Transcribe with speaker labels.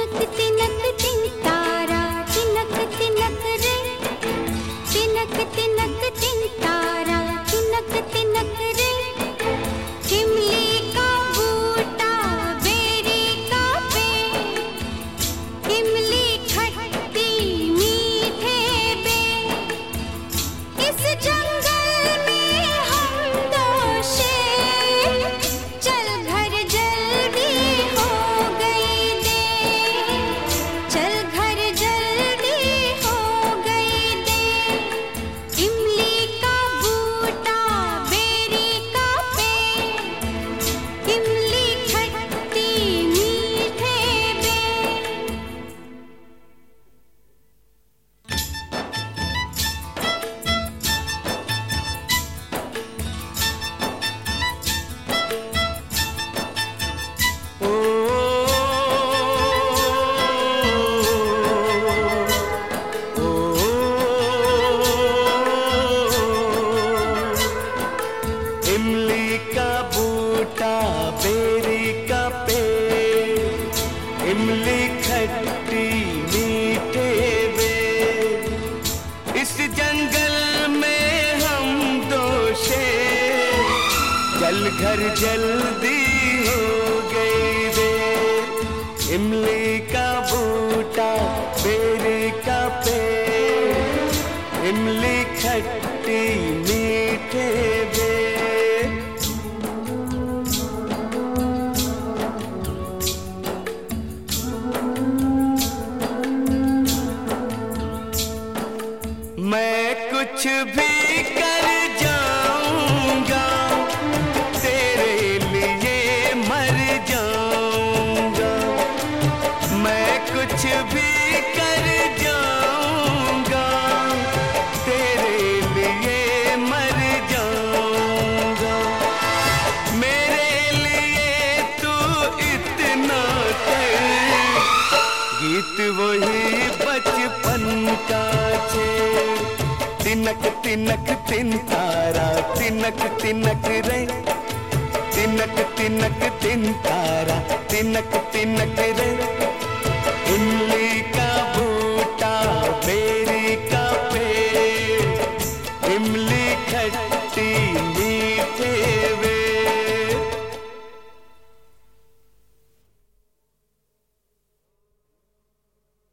Speaker 1: तिनक तिनक तिन तारा तिनक तिनक रे, तिनक तिनक तिन तारा तिनक तिनक रे। इमली का बूटा बेरी का पेड़, इमली खट्टी मीठे बेर। इस जंगल में हम दो शेर, चल घर जल्दी हो गई देर, चल घर जल्दी हो गई देर। इमली का बूटा बेरी का पेड़, इमली खट्टी मीठे बेर।
Speaker 2: इमली का बूटा बेरी का पेड़, इमली खट्टी मीठे बेर। इस जंगल में हम दो शेर, चल घर जल्दी हो गई देर। इमली का बूटा बेरी का पेड़, इमली खट्टी मीठे बेर। मैं कुछ भी कर जाऊंगा, तेरे लिए मर जाऊंगा। मैं कुछ भी कर जाऊंगा, तेरे लिए मर जाऊंगा। मेरे लिए तू इतना कर, गीत वही बचपन का छेड़। तिनक तिनक तिन तारा तिनक तिनक रे, तिनक तिनक तिन तारा तिनक तिनक रे। इमली